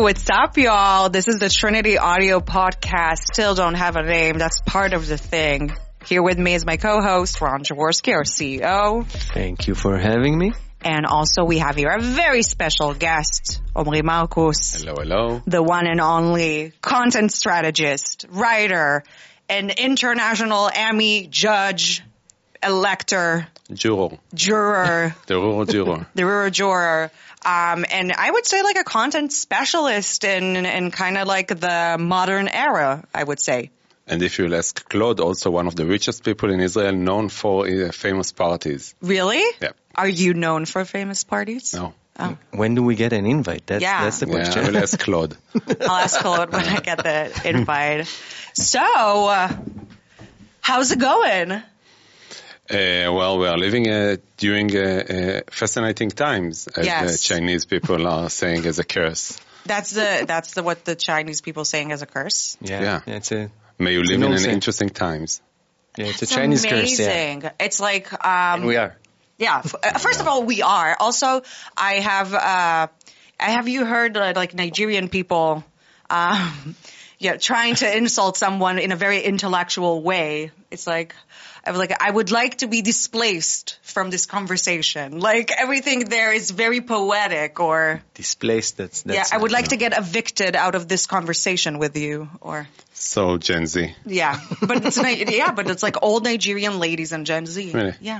what's up, y'all? This is the Trinity Audio Podcast. Still don't have a name. That's part of the thing. Here with me is my co-host, Ron Jaworski, our CEO. Thank you for having me. And also we have here a very special guest, Omri Marcus. Hello, hello. The one and only content strategist, writer, an international Emmy judge, elector. Juror. The rural juror. And I would say like a content specialist in kind of like the modern era, I would say. And if you'll ask Claude, also one of the richest people in Israel, known for famous parties. Really? Yeah. Are you known for famous parties? No. Oh. When do we get an invite? That's the question. Yeah, I will ask Claude. I'll ask Claude when I get the invite. So, how's it going? Well, we are living during fascinating times, as the Chinese people are saying as a curse. That's what the Chinese people saying as a curse. Yeah. May you live in interesting times. Yeah, it's a Chinese amazing. curse. Yeah. It's like and we are. Yeah. First of all, we are. Also, I have you heard like Nigerian people trying to insult someone in a very intellectual way. It's like I would like to be displaced from this conversation. Like everything there is very poetic or displaced. That's I would like to get evicted out of this conversation with you or so Gen Z. Yeah, but it's like old Nigerian ladies and Gen Z. Really? Yeah.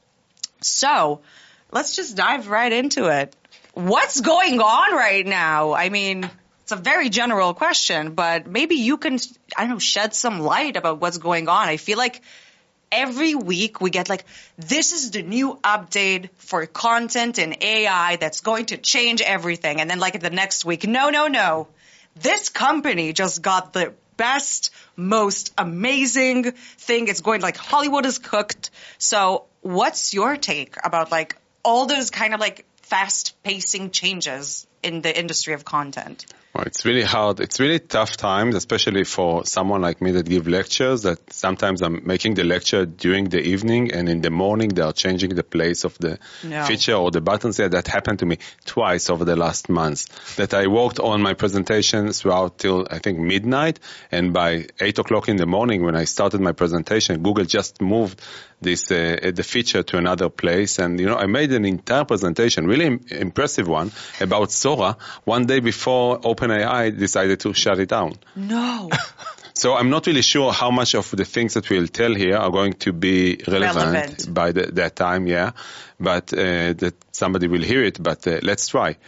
So, let's just dive right into it. What's going on right now? I mean, it's a very general question, but maybe you can, shed some light about what's going on. I feel like every week we get like, this is the new update for content and AI that's going to change everything. And then like the next week, no. This company just got the best, most amazing thing. It's going like Hollywood is cooked. So what's your take about like all those kind of like fast pacing changes in the industry of content? Well, it's really hard. It's really tough times, especially for someone like me that give lectures, that sometimes I'm making the lecture during the evening and in the morning they are changing the place of the feature or the buttons there. That happened to me twice over the last months, that I worked on my presentation throughout till I think midnight, and by 8 o'clock in the morning when I started my presentation, Google just moved this the feature to another place. And I made an entire presentation, really impressive one, about Sora one day before OpenAI decided to shut it down. No. So I'm not really sure how much of the things that we'll tell here are going to be relevant. By that time, but that somebody will hear it. But let's try.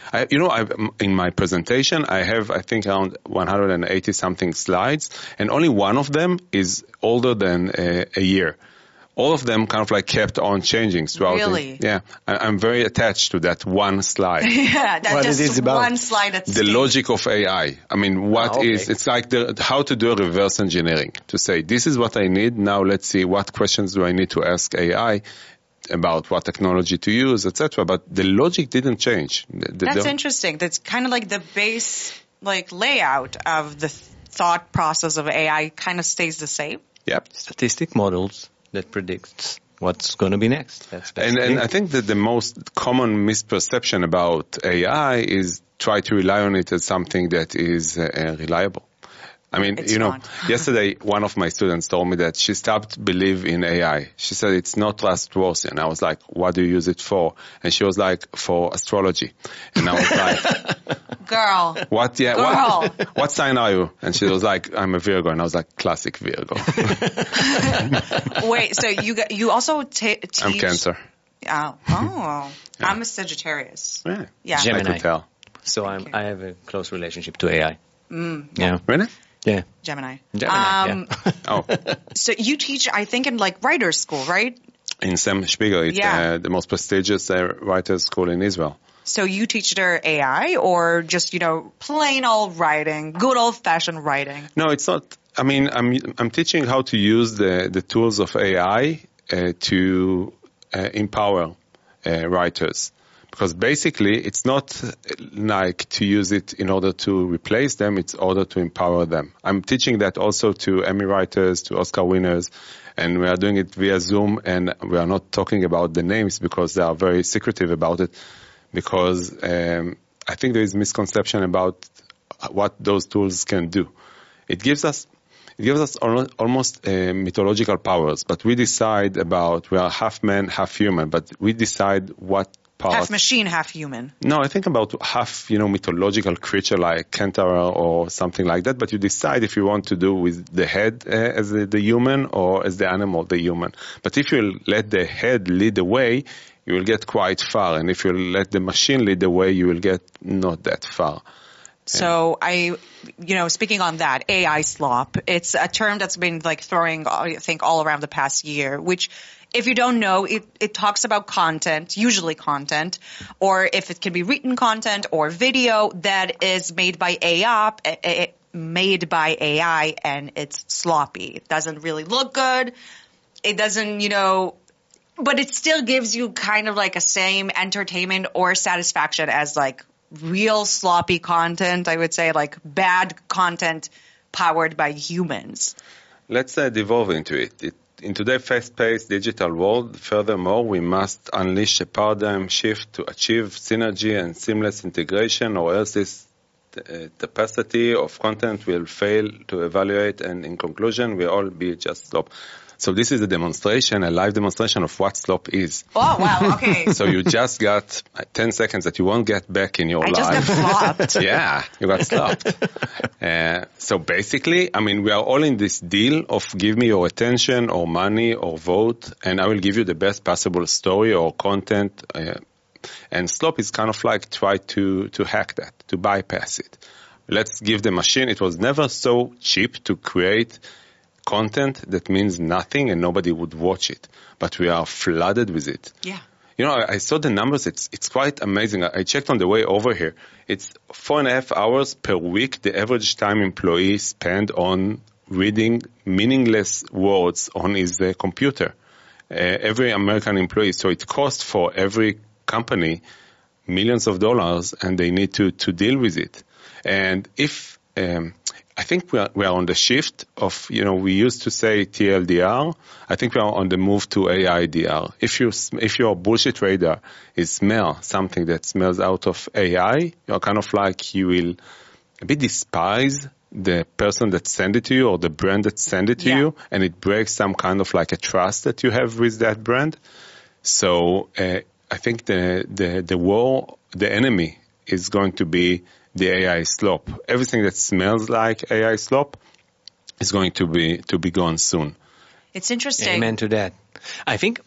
In my presentation, I have, I think, around 180 something slides, and only one of them is older than a year. All of them kind of like kept on changing throughout. Really? I'm very attached to that one slide. That's just one slide. The logic of AI. I mean, it's like how to do a reverse engineering. To say, this is what I need, now let's see what questions do I need to ask AI about what technology to use, etc. But the logic didn't change. That's interesting. That's kind of like the base like layout of the thought process of AI kind of stays the same. Yep. Statistic models that predicts what's going to be next. And I think that the most common misperception about AI is try to rely on it as something that is reliable. I mean, yesterday one of my students told me that she stopped believe in AI. She said it's not trustworthy. And I was like, what do you use it for? And she was like, for astrology. And I was like, girl. What? Yeah. Girl. What sign are you? And she was like, I'm a Virgo. And I was like, classic Virgo. Wait, so you also teach? I'm Cancer. Oh. Yeah. I'm a Sagittarius. Yeah. Gemini. I could tell. So I have a close relationship to AI. Yeah. Really? Yeah. Gemini. Yeah. Oh. So you teach, I think, in like writer's school, right? In Sam Spiegel. It's the most prestigious writer's school in Israel. So you teach their AI or just, plain old writing, good old fashioned writing? No, it's not. I mean, I'm teaching how to use the tools of AI to empower writers. Because basically, it's not like to use it in order to replace them, it's in order to empower them. I'm teaching that also to Emmy writers, to Oscar winners, and we are doing it via Zoom, and we are not talking about the names because they are very secretive about it, because I think there is misconception about what those tools can do. It gives us almost mythological powers, but we decide we are half man, half human, but we decide what part. Half machine, half human. No, I think about half, mythological creature like Kentaro or something like that, but you decide if you want to do with the head as the human or as the animal, the human. But if you let the head lead the way, you will get quite far. And if you let the machine lead the way, you will get not that far. So speaking on that, AI slop, it's a term that's been throwing, I think, all around the past year, which if you don't know, it talks about content, usually content, or if it can be written content or video that is made by AI, and it's sloppy. It doesn't really look good. It doesn't, but it still gives you kind of a same entertainment or satisfaction as real sloppy content, I would say, bad content powered by humans. Let's devolve into it. In today's fast-paced digital world, furthermore, we must unleash a paradigm shift to achieve synergy and seamless integration, or else this capacity of content will fail to evaluate, and in conclusion, we'll all be just slop. So this is a live demonstration of what slop is. Oh, wow, okay. So you just got 10 seconds that you won't get back in your life. I just got slopped. Yeah, you got slopped. So basically, we are all in this deal of give me your attention or money or vote, and I will give you the best possible story or content. And slop is kind of try to hack that, to bypass it. Let's give the machine. It was never so cheap to create content that means nothing and nobody would watch it, but we are flooded with it. Yeah. I saw the numbers. It's quite amazing. I checked on the way over here. It's 4.5 hours per week the average time employee spend on reading meaningless words on his computer. Every American employee. So it costs for every company millions of dollars, and they need to deal with it. And if I think we are on the shift of, we used to say TLDR. I think we are on the move to AIDR. If your bullshit radar is something that smells out of AI, you're kind of you will a bit despise the person that sent it to you or the brand that sent it to you, and it breaks some kind of a trust that you have with that brand. So I think the war, the enemy is going to be the AI slop. Everything that smells like AI slop is going to be gone soon. It's interesting. Amen to that. I think,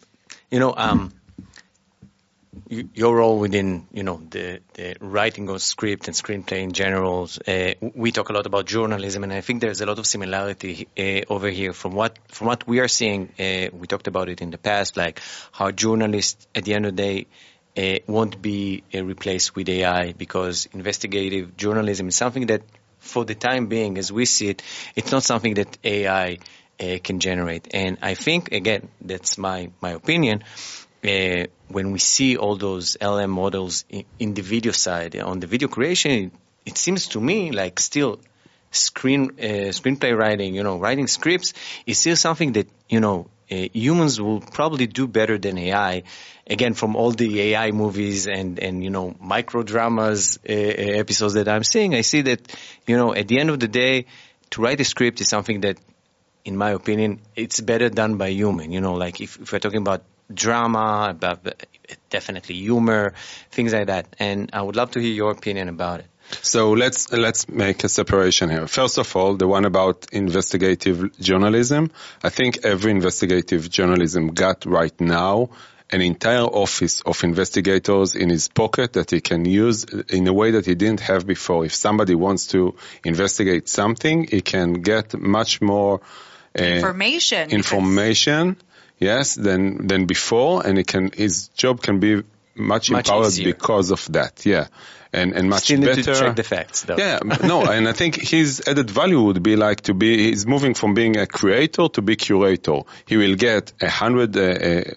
your role within, the writing of script and screenplay in general, we talk a lot about journalism, and I think there's a lot of similarity over here from what we are seeing. We talked about it in the past, how journalists at the end of the day won't be replaced with AI, because investigative journalism is something that, for the time being, as we see it, it's not something that AI can generate. And I think, again, that's my opinion, when we see all those LM models in the video side, on the video creation, it seems to me still screenplay writing, writing scripts is still something that, humans will probably do better than AI. Again, from all the AI movies and micro dramas episodes that I'm seeing, I see that, at the end of the day, to write a script is something that, in my opinion, it's better done by human. If we're talking about drama, about definitely humor, things like that. And I would love to hear your opinion about it. So let's make a separation here. First of all, the one about investigative journalism. I think every investigative journalism got right now an entire office of investigators in his pocket that he can use in a way that he didn't have before. If somebody wants to investigate something, he can get much more information, yes, than before, and his job can be much empowered easier because of that. Yeah. And much still better. Need to check the facts, though. Yeah, no, and I think his added value would be he's moving from being a creator to be curator. He will get 100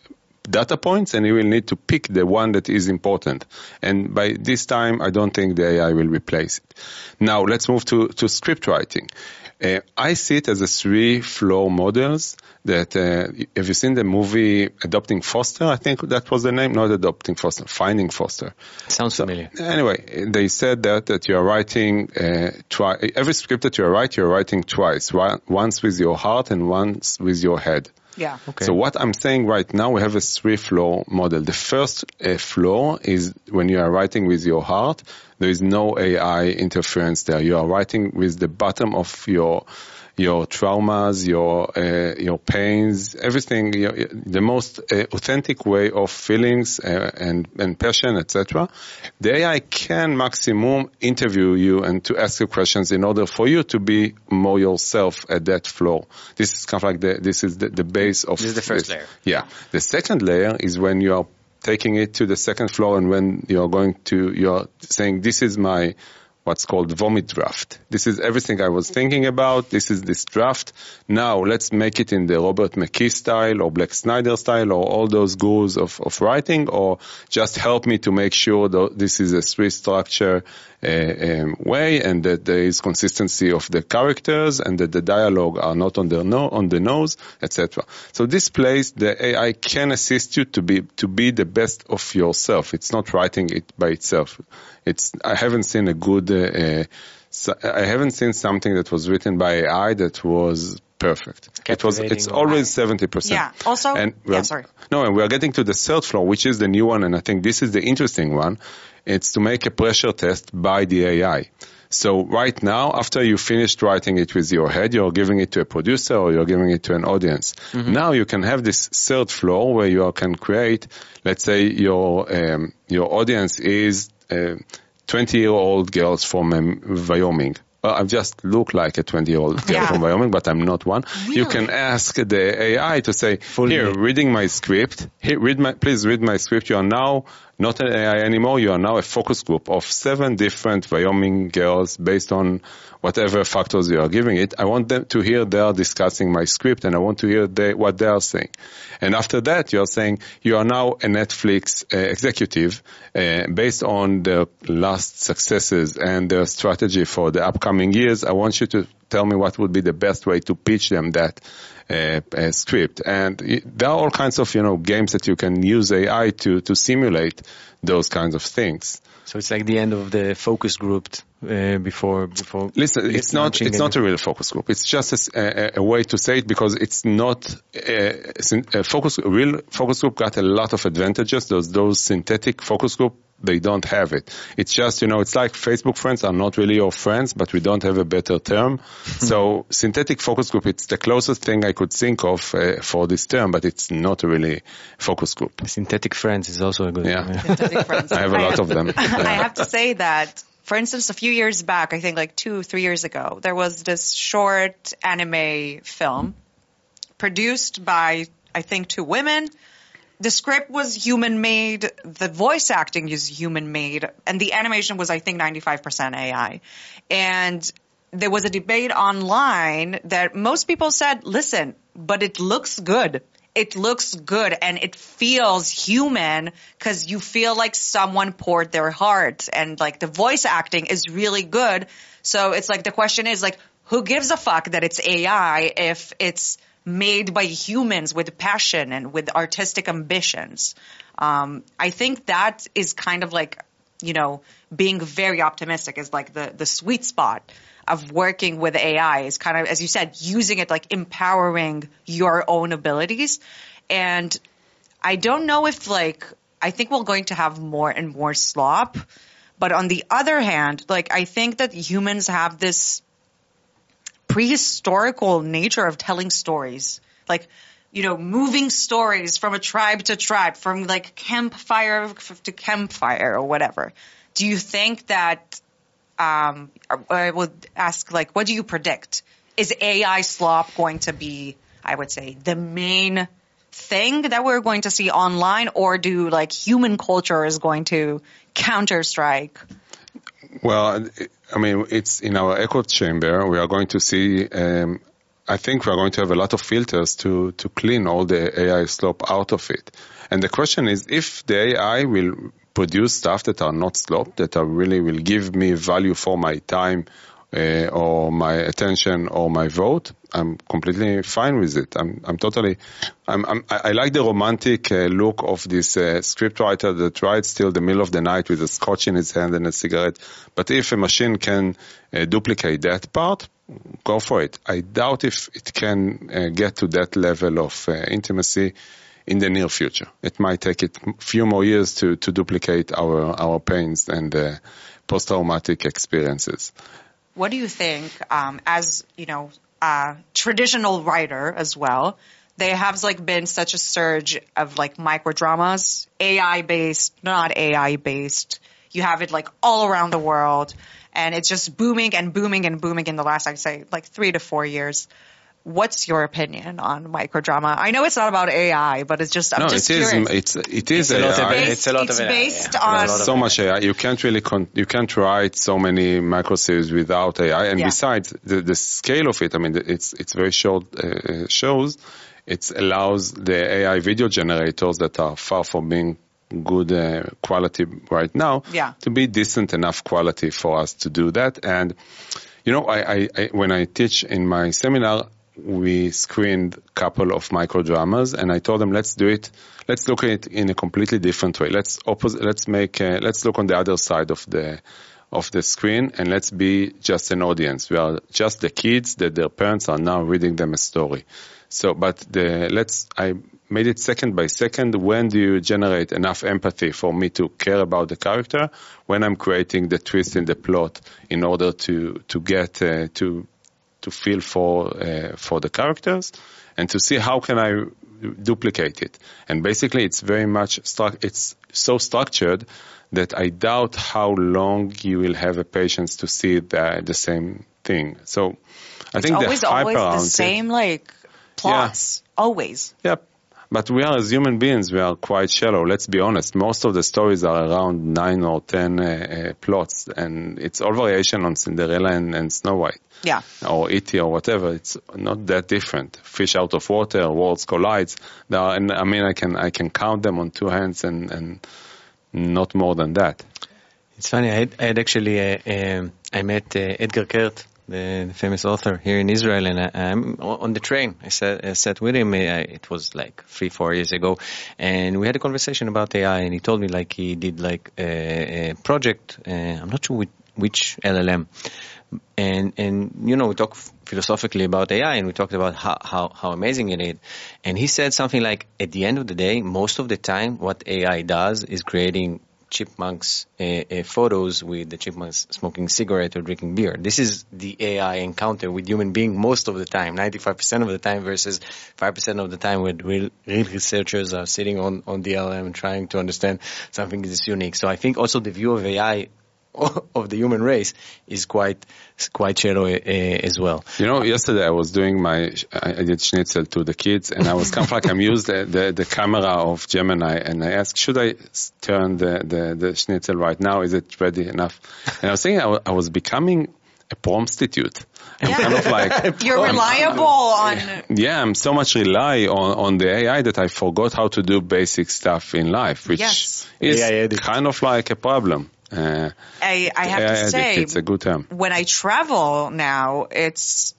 data points, and you will need to pick the one that is important. And by this time, I don't think the AI will replace it. Now, let's move to script writing. I see it as a 3 flow models that, have you seen the movie Adopting Foster? I think that was the name, not Adopting Foster, Finding Foster. Sounds familiar. Anyway, they said that you are writing, every script that you're writing twice, once with your heart and once with your head. Yeah. Okay. So what I'm saying right now, we have a 3 flow model. The first flow is when you are writing with your heart. There is no AI interference there. You are writing with the bottom of your traumas, your pains, everything, the most authentic way of feelings and passion, etc. The AI can maximum interview you and to ask you questions in order for you to be more yourself at that flow. This is kind of like the base of this is the first layer. Yeah. The second layer is when you are taking it to the second floor and when you're saying, this is my what's called vomit draft. This is everything I was thinking about. This is this draft. Now let's make it in the Robert McKee style or Black Snyder style or all those gurus of writing, or just help me to make sure that this is a 3 structure way and that there is consistency of the characters and that the dialogue are not on the nose, etc. So this place, the AI can assist you to be the best of yourself. It's not writing it by itself. I haven't seen I haven't seen something that was written by AI that was perfect. It's always 70%. Yeah. Also, and sorry. No, and we are getting to the third floor, which is the new one, and I think this is the interesting one. It's to make a pressure test by the AI. So right now, after you finished writing it with your head, you're giving it to a producer or you're giving it to an audience. Mm-hmm. Now you can have this third floor where you can create, let's say your audience is 20-year-old girls from Wyoming. I just look like a 20-year-old girl from Wyoming, but I'm not one. Really? You can ask the AI to say, reading my script. Here, please read my script. You are now not an AI anymore. You are now a focus group of 7 different Wyoming girls based on whatever factors you are giving it. I want them to hear they are discussing my script, and I want to hear what they are saying. And after that, you are saying you are now a Netflix executive based on the last successes and their strategy for the upcoming years. I want you to tell me what would be the best way to pitch them that script. And there are all kinds of games that you can use AI to simulate those kinds of things. So it's like the end of the focus group before. Listen, it's not a real focus group. It's just a way to say it, because it's not a real focus group got a lot of advantages. Those synthetic focus group, they don't have it. It's just, it's like Facebook friends are not really your friends, but we don't have a better term. So synthetic focus group, it's the closest thing I could think of for this term, but it's not really focus group. Synthetic friends is also a good term. Synthetic friends. I have a lot of them. I have to say that, for instance, a few years back, I think like 2-3 years ago, there was this short anime film produced by, I think, 2 women. The script was human-made, the voice acting is human-made, and the animation was, I think, 95% AI. And there was a debate online that most people said, listen, but it looks good. It looks good and it feels human because you feel like someone poured their heart, and like the voice acting is really good. So it's like the question is like, who gives a fuck that it's AI if it's made by humans with passion and with artistic ambitions? I think that is kind of like, being very optimistic is like the sweet spot of working with AI, is kind of, as you said, using it like empowering your own abilities. And I don't know if I think we're going to have more and more slop, but on the other hand, I think that humans have this prehistorical nature of telling stories, moving stories from a tribe to tribe, from campfire to campfire or whatever. Do you think that, I would ask, what do you predict? Is AI slop going to be, I would say, the main thing that we're going to see online, or do human culture is going to counter-strike? Well, I mean, it's in our echo chamber. We are going to see, I think we are going to have a lot of filters to clean all the AI slop out of it. And the question is, if the AI will produce stuff that are not slop, that are really will give me value for my time, or my attention or my vote, I'm completely fine with it. I like the romantic look of this scriptwriter that writes till the middle of the night with a scotch in his hand and a cigarette. But if a machine can duplicate that part, go for it. I doubt if it can get to that level of intimacy in the near future. It might take it a few more years to duplicate our pains and post-traumatic experiences. What do you think, as, a traditional writer as well, there has been such a surge of microdramas, AI-based, not AI-based. You have it all around the world, and it's just booming and booming and booming in the last, I'd say, 3 to 4 years. What's your opinion on microdrama? I know it's not about AI, but it's just, I'm just curious. It is AI. It's a lot of AI. It's based on so much AI. You can't really you can't write so many microseries without AI. And besides the scale of it, I mean, it's very short shows. It allows the AI video generators that are far from being good quality right now to be decent enough quality for us to do that. And I when I teach in my seminar, we screened a couple of microdramas, and I told them, let's do it. Let's look at it in a completely different way. Let's look on the other side of the screen, and let's be just an audience. We are just the kids that their parents are now reading them a story. So, I made it second by second. When do you generate enough empathy for me to care about the character? When I'm creating the twist in the plot in order to get to feel for the characters, and to see how can I duplicate it. And basically, it's very much it's so structured that I doubt how long you will have a patience to see the same thing. So I think always the same plots. Yeah. Always. Yep. But we are, as human beings, we are quite shallow. Let's be honest. Most of the stories are around 9 or 10 plots, and it's all variation on Cinderella and Snow White. Yeah. Or E.T. or whatever. It's not that different. Fish out of water, worlds collide. I can count them on 2 hands and not more than that. It's funny. I had actually I met Edgar Kert, the famous author here in Israel, and I'm on the train. I sat with him. It was 3-4 years ago, and we had a conversation about AI. And he told me he did a project. I'm not sure which LLM, and we talked philosophically about AI, and we talked about how amazing it is. And he said something like, at the end of the day, most of the time, what AI does is creating chipmunks photos with the chipmunks smoking cigarette or drinking beer. This is the AI encounter with human being most of the time, 95% of the time, versus 5% of the time when real researchers are sitting on the LM and trying to understand something that is unique. So I think also the view of AI of the human race is quite shallow as well. Yesterday I was doing I did schnitzel to the kids, and I was kind of I'm used the camera of Gemini, and I asked, should I turn the schnitzel right now? Is it ready enough? And I was thinking I was becoming a prostitute. I'm kind of you're reliable on. Yeah, I'm so much rely on the AI that I forgot how to do basic stuff in life, which is kind of like a problem. I have to say, it's a good term. When I travel now, it's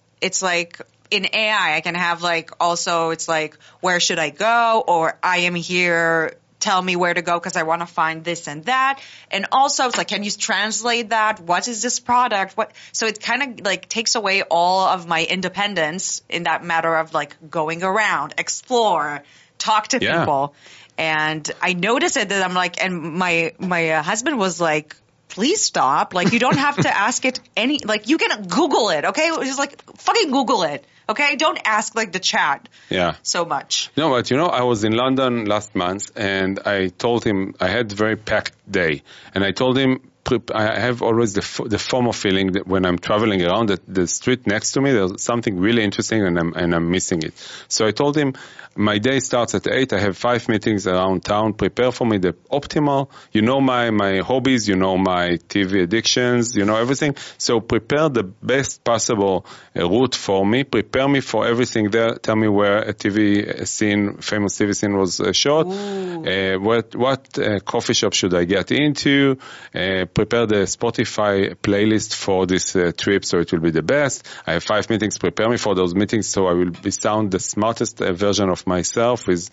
in AI, I can have also it's where should I go, or I am here, tell me where to go because I want to find this and that. And also it's can you translate that? What is this product? So it kind of takes away all of my independence in that matter of going around, explore, talk to people. And I noticed it that I'm and my husband was please stop. You don't have to ask it you can Google it, okay? Just fucking Google it, okay? Don't ask the chat so much. No, but I was in London last month, and I told him I had a very packed day, and I told him, I have always the FOMO feeling that when I'm traveling around the street next to me, there's something really interesting and I'm missing it. So I told him, my day starts at 8. I have 5 meetings around town. Prepare for me the optimal. You know my hobbies. You know my TV addictions. You know everything. So prepare the best possible route for me. Prepare me for everything there. Tell me where a TV scene, famous TV scene was shot. What coffee shop should I get into? Prepare the Spotify playlist for this trip so it will be the best. I have 5 meetings. Prepare me for those meetings so I will sound the smartest version of myself with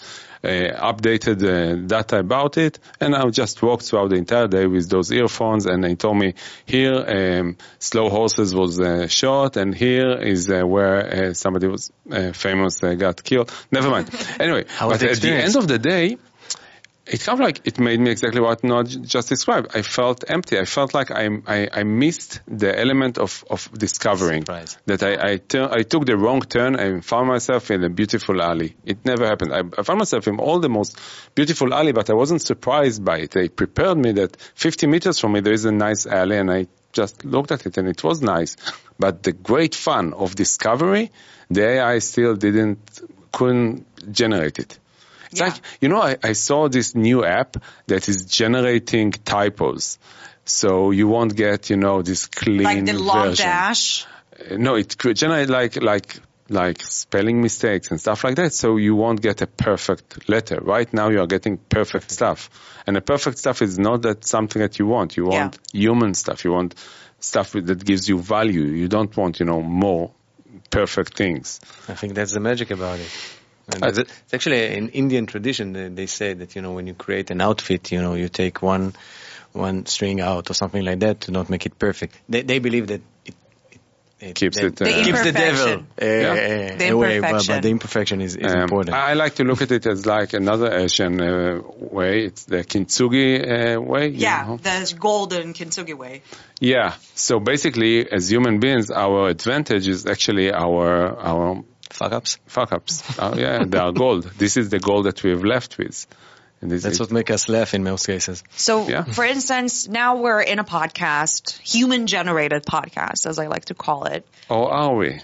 updated data about it. And I'll just walk throughout the entire day with those earphones. And they told me, here, Slow Horses was shot, and here is where somebody was famous got killed. Never mind. Anyway, but at the end of the day, it kind of like it made me exactly what Noah just described. I felt empty. I felt like I missed the element of discovering. Surprise. That I took the wrong turn and found myself in a beautiful alley. It never happened. I found myself in all the most beautiful alley, but I wasn't surprised by it. They prepared me that 50 meters from me there is a nice alley, and I just looked at it and it was nice. But the great fun of discovery, the AI still couldn't generate it. It's like, I saw this new app that is generating typos. So you won't get, this clean like the long version. dash? No, it could generate like spelling mistakes and stuff like that. So you won't get a perfect letter. Right now you are getting perfect stuff. And the perfect stuff is not that something that you want. You want human stuff. You want stuff that gives you value. You don't want, more perfect things. I think that's the magic about it. And it's actually an Indian tradition. They say that, when you create an outfit, you take one string out or something like that to not make it perfect. They believe that it keeps the devil away, but the imperfection is important. I like to look at it as like another Asian way. It's the Kintsugi way. Yeah, the golden Kintsugi way. Yeah. So basically, as human beings, our advantage is actually our fuck-ups. They are gold. This is the gold that we have left with. And that's what makes us laugh in most cases. So, for instance, now we're in a podcast, human-generated podcast, as I like to call it. Oh, are we?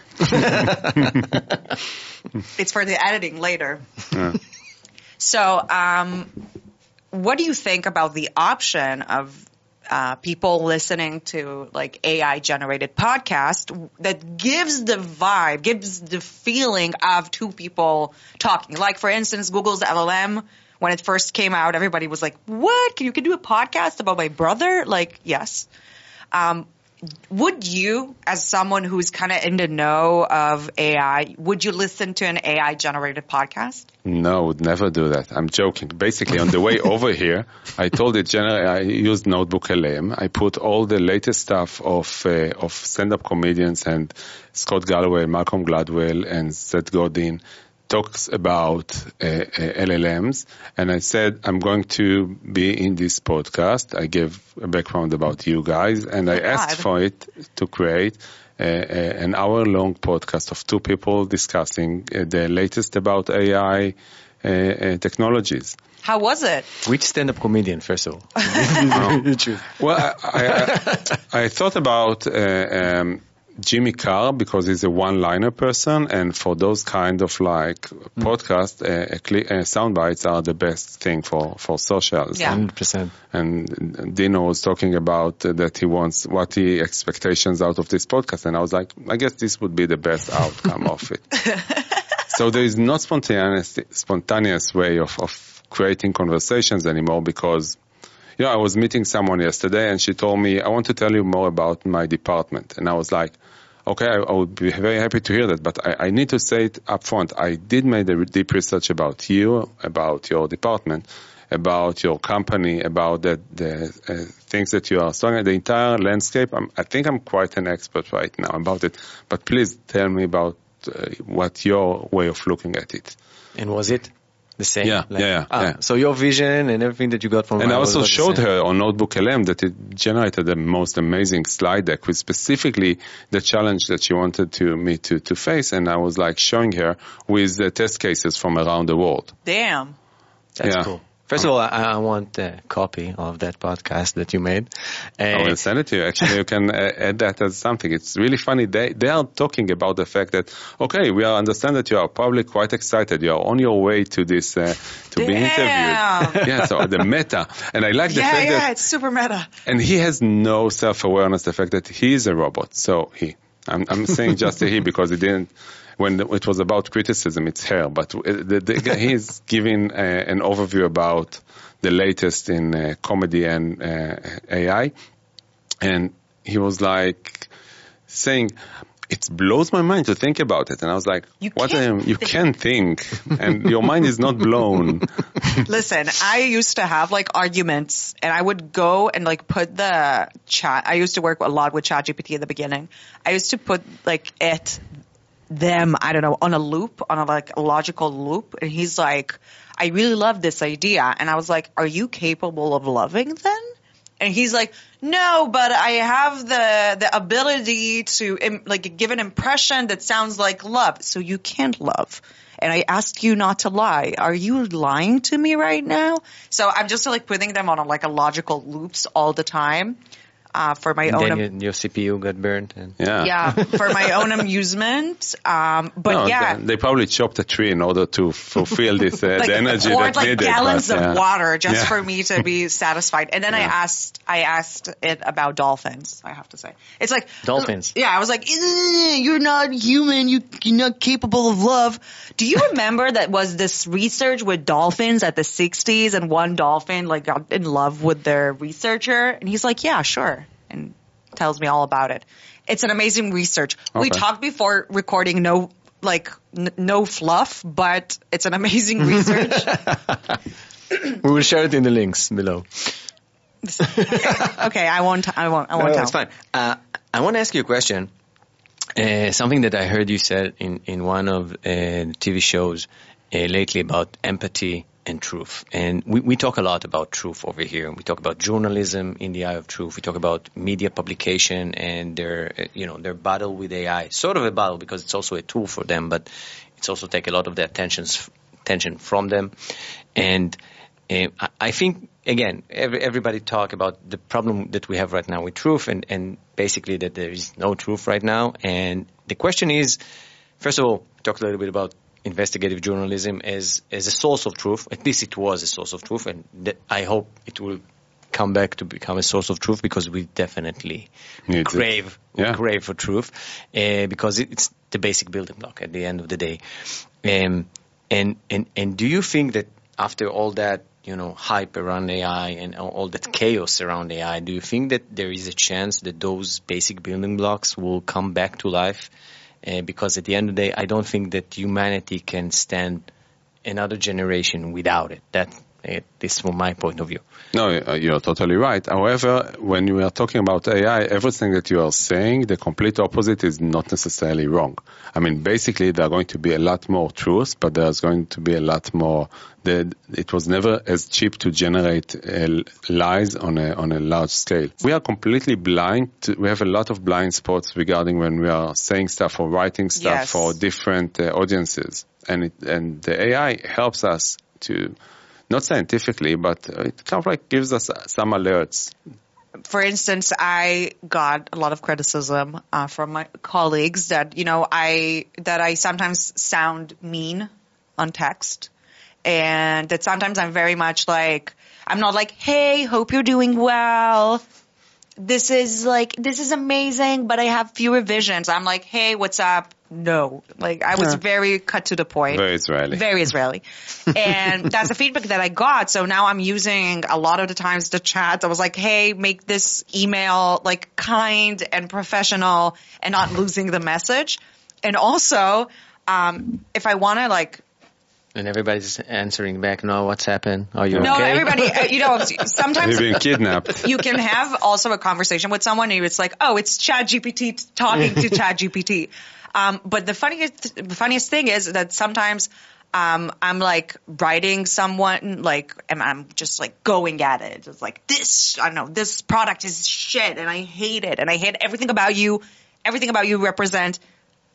It's for the editing later. Yeah. So, what do you think about the option of people listening to like AI generated podcast that gives the vibe, gives the feeling of two people talking? Like, for instance, Google's LLM, when it first came out, everybody was like, what? You can do a podcast about my brother? Like, yes. Would you, as someone who's kind of in the know of AI, would you listen to an AI generated podcast? No, would never do that. I'm joking. Basically, on the way over here, I told it, I used Notebook LM. I put all the latest stuff of stand-up comedians and Scott Galloway, Malcolm Gladwell, and Seth Godin talks about LLMs, and I said, I'm going to be in this podcast. I gave a background about you guys, and I asked for it to create an hour-long podcast of two people discussing the latest about AI technologies. How was it? Which stand-up comedian, first of all? Well, I thought about Jimmy Carr, because he's a one-liner person, and for those kind of like podcasts, sound bites are the best thing for socials. Yeah. 100%. And Dino was talking about that he wants what he expectations out of this podcast, and I was like, I guess this would be the best outcome of it. So there is not spontaneous way of creating conversations anymore, because I was meeting someone yesterday and she told me, I want to tell you more about my department. And I was like, okay, I would be very happy to hear that, but I need to say it up front. I did make a deep research about you, about your department, about your company, about the things that you are studying, the entire landscape. I think I'm quite an expert right now about it, but please tell me about what your way of looking at it. And was it the same? Yeah. So your vision and everything that you got from... And I also showed her on Notebook LM that it generated the most amazing slide deck with specifically the challenge that she wanted me to face. And I was like showing her with the test cases from around the world. Damn. That's cool. First of all, I want a copy of that podcast that you made. I will send it to you. Actually, you can add that as something. It's really funny. They are talking about the fact that, okay, we understand that you are probably quite excited. You are on your way to this, to be interviewed. Yeah, so the meta. And I like the fact that... Yeah, it's super meta. And he has no self-awareness, the fact that he is a robot. So I'm saying just a he because he didn't... When it was about criticism, it's her. But he's giving an overview about the latest in comedy and AI. And he was like saying, it blows my mind to think about it. And I was like, you can't think. And your mind is not blown. Listen, I used to have like arguments and I would go and like put the chat. I used to work a lot with ChatGPT in the beginning. I used to put like them, I don't know, on a loop, on a logical loop. And he's like, I really love this idea. And I was like, are you capable of loving then? And he's like, no, but I have the ability to like give an impression that sounds like love. So you can't love. And I asked you not to lie. Are you lying to me right now? So I'm just like putting them on a logical loops all the time. For my own, then your CPU got burned. Yeah, for my own amusement. They probably chopped a tree in order to fulfill this the energy poured, that's needed. Gallons of water just for me to be satisfied. And then I asked it about dolphins. I have to say, it's like dolphins. Yeah, I was like, you're not human. You're not capable of love. Do you remember that was this research with dolphins at the 60s, and one dolphin like got in love with their researcher, and he's like, yeah, sure. And tells me all about it. It's an amazing research. Okay. We talked before recording, no fluff, but it's an amazing research. We will share it in the links below. Okay, I won't tell. It's fine. I want to ask you a question. Something that I heard you said in one of the TV shows lately about empathy and truth. And we talk a lot about truth over here. We talk about journalism in the eye of truth. We talk about media publication and their battle with AI. Sort of a battle because it's also a tool for them, but it's also take a lot of the attention from them. And I think, again, everybody talk about the problem that we have right now with truth and basically that there is no truth right now. And the question is, first of all, talk a little bit about investigative journalism as a source of truth. At least it was a source of truth, and I hope it will come back to become a source of truth because we definitely crave for truth because it's the basic building block at the end of the day. And do you think that after all that hype around AI and all that chaos around AI, do you think that there is a chance that those basic building blocks will come back to life? Because at the end of the day, I don't think that humanity can stand another generation without it. This is from my point of view. No, you're totally right. However, when you are talking about AI, everything that you are saying, the complete opposite is not necessarily wrong. I mean, basically, there are going to be a lot more truths, but there's going to be a lot more. It was never as cheap to generate lies on a large scale. We are completely blind. We have a lot of blind spots regarding when we are saying stuff or writing stuff for different audiences. And the AI helps us to... Not scientifically, but it kind of like gives us some alerts. For instance, I got a lot of criticism from my colleagues that I sometimes sound mean on text, and that sometimes I'm very much like I'm not like, hey, hope you're doing well. This is amazing, but I have few revisions. I'm like, hey, what's up? No, like I was very cut to the point. Very Israeli. Very Israeli. And that's the feedback that I got. So now I'm using a lot of the times the chat. I was like, hey, make this email like kind and professional and not losing the message. And also, if I want to like, and everybody's answering back, no, what's happened? Are you okay? No, everybody, sometimes you're being kidnapped. You can have also a conversation with someone and it's like, oh, it's ChatGPT talking to ChatGPT. But the funniest thing is that sometimes I'm like writing someone like, and I'm just like going at it. It's like this product is shit and I hate it and I hate everything about you. Everything about you represent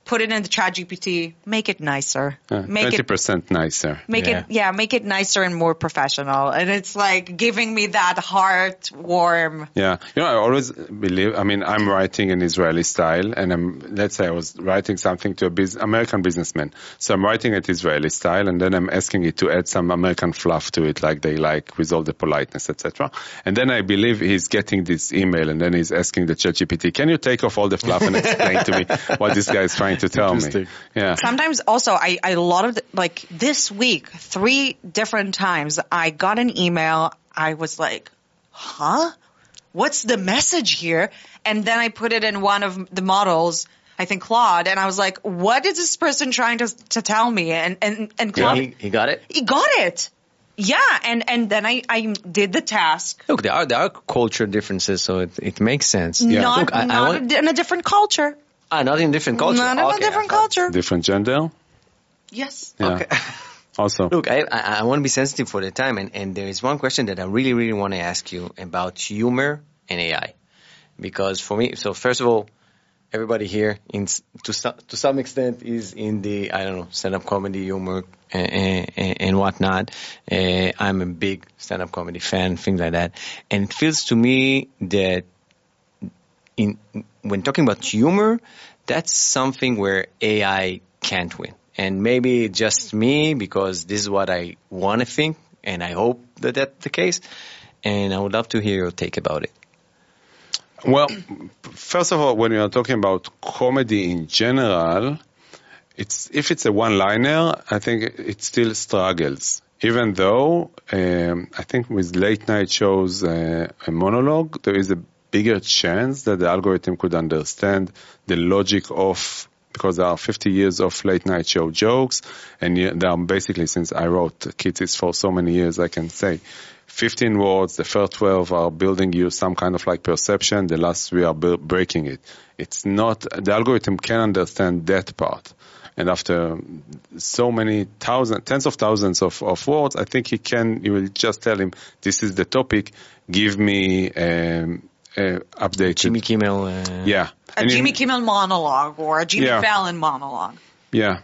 put it in the ChatGPT, make it nicer. Make 20% nicer. Make it nicer and more professional. And it's like giving me that heart warm. Yeah. I always believe, I'm writing in Israeli style, and let's say I was writing something to American businessman. So I'm writing it Israeli style, and then I'm asking it to add some American fluff to it, like they like, with all the politeness, etc. And then I believe he's getting this email, and then he's asking the ChatGPT, can you take off all the fluff and explain to me what this guy is trying to tell me? Yeah. Sometimes also, I lot of like this week, 3 different times, I got an email. I was like, huh? What's the message here? And then I put it in one of the models, I think Claude, and I was like, what is this person trying to tell me? And Claude, he got it? He got it. Yeah, and then I did the task. Look, there are culture differences, so it makes sense. Not in a different culture. Not in different culture. Not in a different culture. Different gender? Yes. Yeah. Okay. Also. Look, I want to be sensitive for the time, and there is one question that I really, really want to ask you about humor and AI. Because for me, so first of all, everybody here, to some extent, is in the, stand-up comedy, humor, and whatnot. I'm a big stand-up comedy fan, things like that. And it feels to me that when talking about humor, that's something where AI can't win. And maybe just me, because this is what I want to think, and I hope that that's the case. And I would love to hear your take about it. Well, first of all, when you are talking about comedy in general, if it's a one-liner, I think it still struggles. Even though I think with late-night shows, a monologue, there is a bigger chance that the algorithm could understand the logic of, because there are 50 years of late-night show jokes, and there are basically, since I wrote Kitties for so many years, I can say 15 words, the first 12 are building you some kind of like perception, the last 3 are breaking it. It's not, the algorithm can understand that part. And after so many tens of thousands of words, I think you will just tell him, this is the topic, give me updated. Jimmy Kimmel. Yeah. A Jimmy Kimmel monologue or a Jimmy Fallon monologue. Yeah.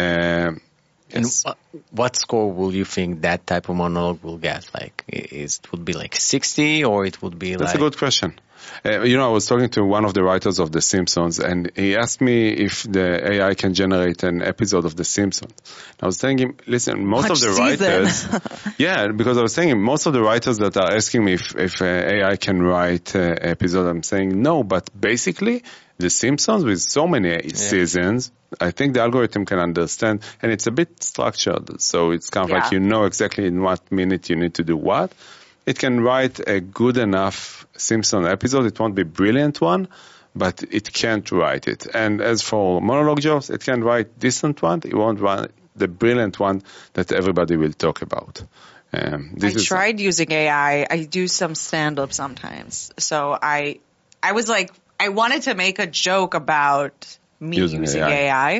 Yes. And what score will you think that type of monologue will get? Like, it would be like 60, or it would be That's a good question. I was talking to one of the writers of The Simpsons, and he asked me if the AI can generate an episode of The Simpsons. I was telling him, listen, most of the writers, because I was saying most of the writers that are asking me if AI can write an episode, I'm saying no, but basically The Simpsons with so many seasons, I think the algorithm can understand, and it's a bit structured, so it's kind of like you know exactly in what minute you need to do what. It can write a good enough Simpson episode. It won't be a brilliant one, but it can't write it. And as for monologue jokes, it can write decent one. It won't write the brilliant one that everybody will talk about. I tried using AI. I do some stand-up sometimes. So I was like, I wanted to make a joke about me using AI.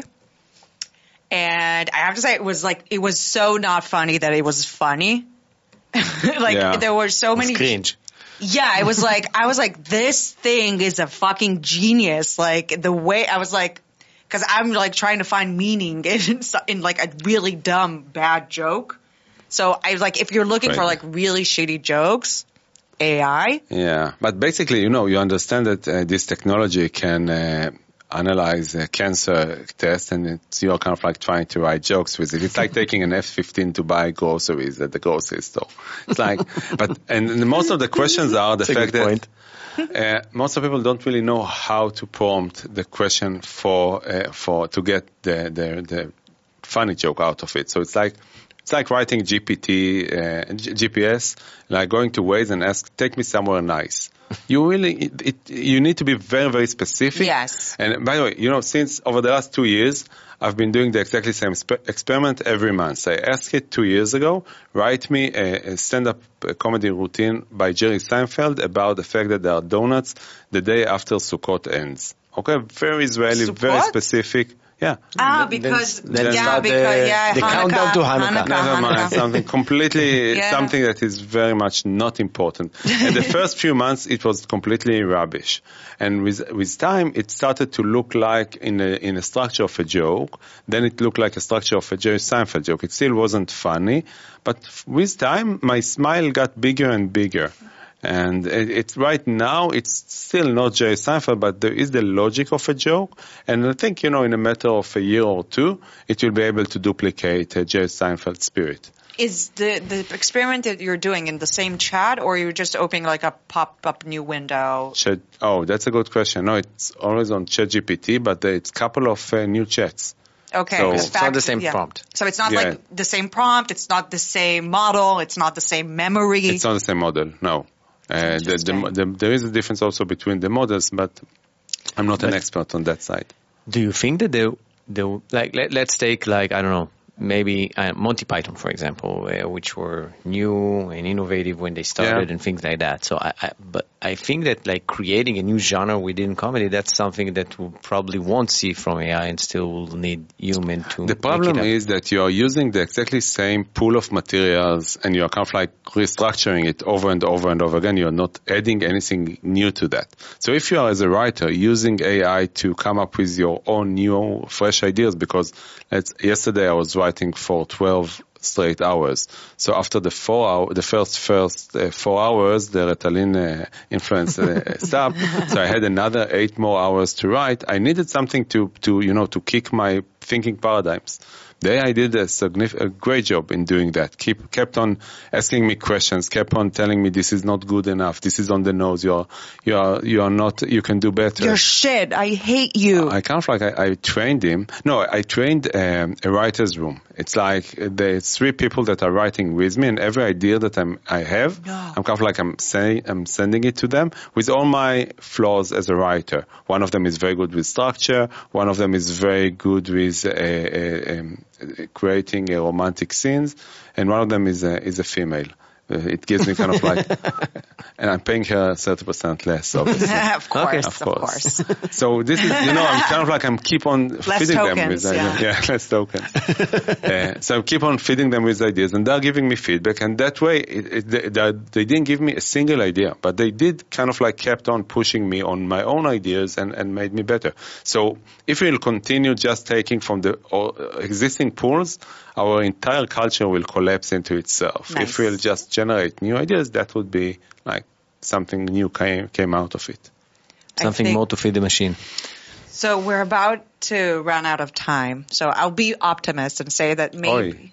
And I have to say, it was so not funny that it was funny. There were so many cringe. Yeah, I was like, this thing is a fucking genius. Like the way I was like, because I'm like trying to find meaning in like a really dumb bad joke. So I was like, if you're looking for like really shitty jokes, AI. Yeah, but basically, you understand that this technology can analyze a cancer test, and you're kind of like trying to write jokes with it. It's like taking an F-15 to buy groceries at the grocery store. It's like, and most of the questions are the fact that most of people don't really know how to prompt the question to get the funny joke out of it. So it's like writing GPS, like going to Waze and ask, take me somewhere nice. You need to be very, very specific. Yes. And by the way, since over the last 2 years, I've been doing the exactly same experiment every month. I asked it 2 years ago, write me a stand-up comedy routine by Jerry Seinfeld about the fact that there are donuts the day after Sukkot ends. Okay, very Israeli, very specific. Yeah. Because the Hanukkah, countdown to Hanukkah. Never mind, something completely, something that is very much not important. In the first few months, it was completely rubbish. And with time, it started to look like in a structure of a joke. Then it looked like a structure of a Jerry Seinfeld joke. It still wasn't funny, but with time, my smile got bigger and bigger. And it's right now, it's still not Jerry Seinfeld, but there is the logic of a joke. And I think, in a matter of a year or two, it will be able to duplicate Jerry Seinfeld's spirit. Is the experiment that you're doing in the same chat, or you're just opening like a pop-up new window? That's a good question. No, it's always on ChatGPT, but it's a couple of new chats. Okay. So it's not the same prompt. So it's not like the same prompt, it's not the same model, it's not the same memory. It's not the same model, no. There is a difference also between the models, but I'm not an expert on that side. Do you think that let's take I don't know, maybe Monty Python, for example, which were new and innovative when they started and things like that. So but I think that creating a new genre within comedy, that's something that we probably won't see from AI and still will need human to. The problem is that you are using the exactly same pool of materials and you are kind of restructuring it over and over and over again. You're not adding anything new to that. So if you are as a writer using AI to come up with your own new fresh ideas, because yesterday I was writing for 12 straight hours. So after the first 4 hours, the Ritalin influence stopped. So I had another 8 more hours to write. I needed something to kick my thinking paradigms. The AI did a great job in doing that. Kept on asking me questions, kept on telling me this is not good enough, this is on the nose, you are not, you can do better. You're shit, I hate you. I trained him. No, I trained a writer's room. It's like there's 3 people that are writing with me, and every idea that I have, I'm kind of I'm sending it to them with all my flaws as a writer. One of them is very good with structure. One of them is very good with creating romantic scenes, and one of them is a female. It gives me kind of and I'm paying her 30% less, obviously. Of course. So this is, I'm kind of I'm keep on feeding them with ideas. Yeah, less tokens. So I keep on feeding them with ideas, and they're giving me feedback, and that way they didn't give me a single idea, but they did kind of kept on pushing me on my own ideas and made me better. So if we'll continue just taking from the existing pools, our entire culture will collapse into itself. Nice. If we'll just generate new ideas, that would be something new came out of it. Something more to feed the machine. So we're about to run out of time. So I'll be optimist and say that maybe.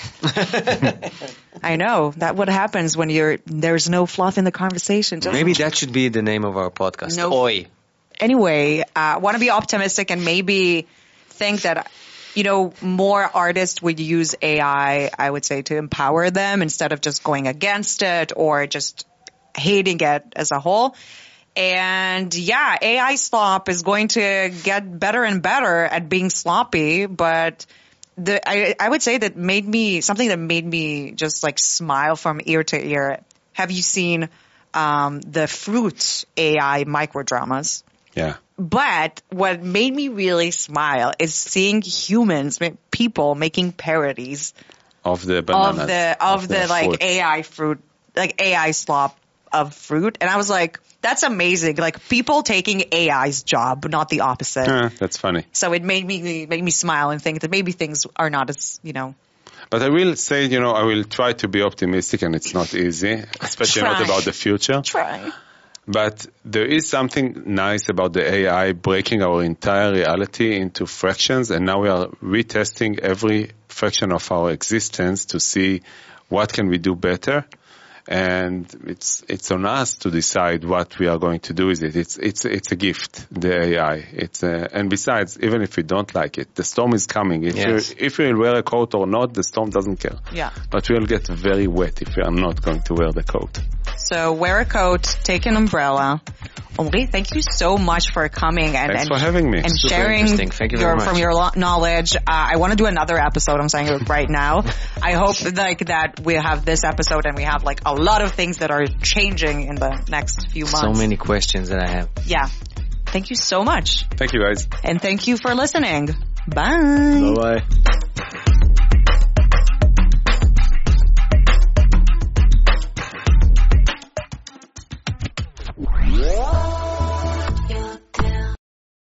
I know that what happens when there's no fluff in the conversation. Maybe that should be the name of our podcast. Oi. Anyway, I want to be optimistic and maybe think that more artists would use AI, I would say, to empower them instead of just going against it or just hating it as a whole. And AI slop is going to get better and better at being sloppy, but I would say that something that made me just smile from ear to ear. Have you seen the Fruit AI microdramas? Yeah. But what made me really smile is seeing people making parodies of the bananas, of the AI fruit, AI slop of fruit, and I was like, that's amazing. People taking AI's job, not the opposite. That's funny. So it made me smile and think that maybe things are not as But I will say, I will try to be optimistic, and it's not easy, especially not about the future. Try. But there is something nice about the AI breaking our entire reality into fractions, and now we are retesting every fraction of our existence to see what can we do better. And it's on us to decide what we are going to do with it. It's a gift, the AI. And besides, even if we don't like it, the storm is coming. If we wear a coat or not, the storm doesn't care. Yeah. But we'll get very wet if we are not going to wear the coat. So wear a coat, take an umbrella. Omri, thank you so much for coming and for having me. And super sharing Thank you very much. From your knowledge. I want to do another episode. I'm saying it right now. I hope that we have this episode and we have a lot of things that are changing in the next few months. So many questions that I have. Yeah. Thank you so much. Thank you, guys. And thank you for listening. Bye. Bye-bye.